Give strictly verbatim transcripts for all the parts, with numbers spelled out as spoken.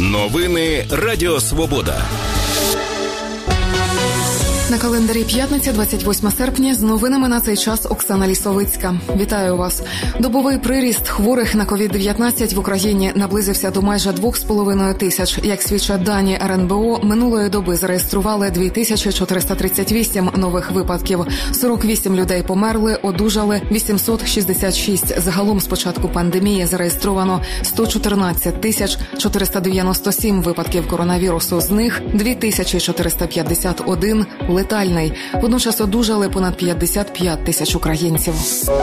Новини Радіо Свобода. На календарі п'ятниця, двадцять восьме серпня. З новинами на цей час Оксана Лісовицька. Вітаю вас. Добовий приріст хворих на ковід дев'ятнадцять в Україні наблизився до майже двох з половиною тисяч. Як свідчать дані ер ен бе о, минулої доби зареєстрували дві тисячі чотириста тридцять вісім нових випадків. сорок вісім людей померли, одужали вісімсот шістдесят шість. Загалом з початку пандемії зареєстровано сто чотирнадцять тисяч чотириста дев'яносто сім випадків коронавірусу. З них дві тисячі чотириста п'ятдесят один летальний. Водночас одужали понад п'ятдесят п'ять тисяч українців.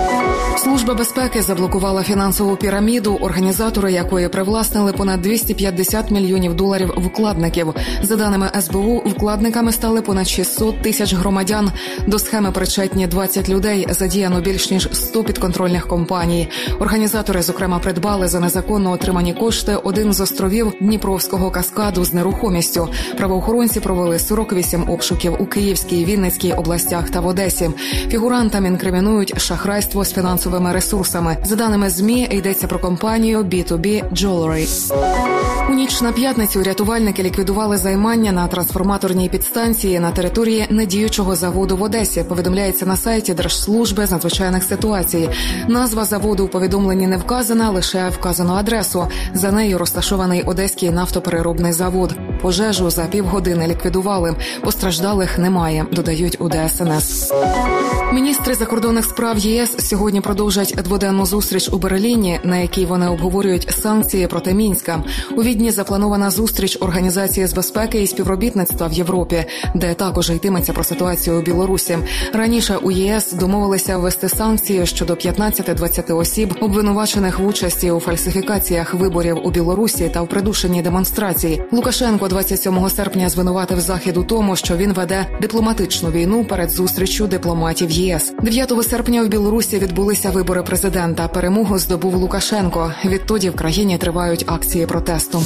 Служба безпеки заблокувала фінансову піраміду, організатори якої привласнили понад двісті п'ятдесят мільйонів доларів вкладників. За даними ес бе у, вкладниками стали понад шістсот тисяч громадян. До схеми причетні двадцять людей, задіяно більш ніж сто підконтрольних компаній. Організатори, зокрема, придбали за незаконно отримані кошти один з островів Дніпровського каскаду з нерухомістю. Правоохоронці провели сорок вісім обшуків у Київській, Вінницькій областях та в Одесі. Фігурантам інкримінують шахрайство з фінансовими ресурсами. За даними ЗМІ, йдеться про компанію бі ту бі Jewelry. У ніч на п'ятницю рятувальники ліквідували займання на трансформаторній підстанції на території недіючого заводу в Одесі, повідомляється на сайті Держслужби з надзвичайних ситуацій. Назва заводу у повідомленні не вказана, лише вказано адресу. За нею розташований Одеський нафтопереробний завод. Пожежу за півгодини ліквідували. Постраждалих немає, додають у де ес ен ес. Міністри закордонних справ є ес сьогодні продовжать дводенну зустріч у Берліні, на якій вони обговорюють санкції проти Мінська. У Відні запланована зустріч Організації з безпеки і співробітництва в Європі, де також йтиметься про ситуацію у Білорусі. Раніше у є ес домовилися ввести санкції щодо п'ятнадцяти-двадцяти осіб, обвинувачених в участі у фальсифікаціях виборів у Білорусі та в придушенні демонстрацій. Лукашенко двадцять сьомого серпня звинуватив Захід у тому, що він веде дипломатичну війну перед зустріччю дипломатів є ес. дев'ятого серпня в Білорусі відбулися вибори президента. Перемогу здобув Лукашенко. Відтоді в країні тривають акції протесту.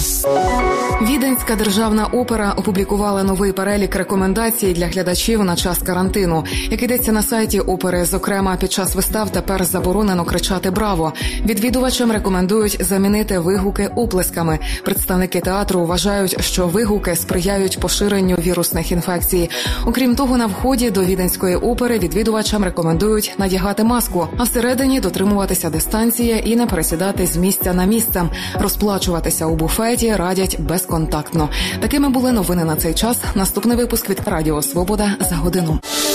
Віденська державна опера опублікувала новий перелік рекомендацій для глядачів на час карантину. Як йдеться на сайті опери, зокрема, під час вистав тепер заборонено кричати «Браво!». Відвідувачам рекомендують замінити вигуки оплесками. Представники театру вважають, що вигуки сприяють поширенню вірусних інфекцій. Окрім того, на вході до Віденської опери відвідувачам рекомендують надягати маску, а всередині дотримуватися дистанції і не пересідати з місця на місце. Розплачуватися у буфеті радять безконтактно. Такими були новини на цей час. Наступний випуск від Радіо Свобода за годину.